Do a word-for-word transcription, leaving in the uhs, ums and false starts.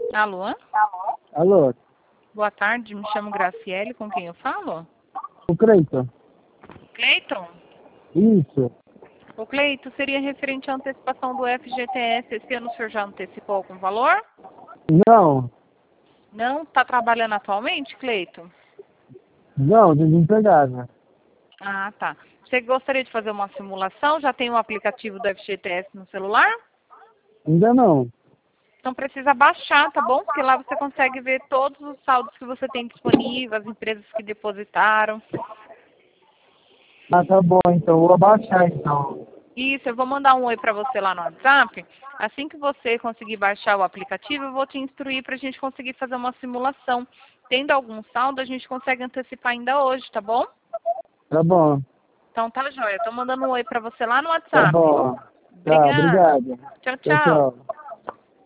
Alô? Alô, Boa tarde, me chamo Graciele, com quem eu falo? o Cleiton? Cleiton? Isso. O Cleiton, seria referente à antecipação do F G T S. Esse ano o senhor já antecipou algum valor? Não, Não? Está trabalhando atualmente, Cleiton? não, desempregado. Ah, tá. Você gostaria de fazer uma simulação? Já tem o aplicativo do F G T S no celular? Ainda não. Então precisa baixar, tá bom? Porque lá você consegue ver todos os saldos que você tem disponível, as empresas que depositaram. Ah, tá bom, então vou abaixar então. Isso, eu vou mandar um oi para você lá no WhatsApp. Assim que você conseguir baixar o aplicativo, eu vou te instruir para a gente conseguir fazer uma simulação. Tendo algum saldo, a gente consegue antecipar ainda hoje, tá bom? Tá bom, Então tá joia. Estou mandando um oi para você lá no tá WhatsApp. bom. Tá, Obrigada. obrigado. Tchau, Tchau, tchau. tchau.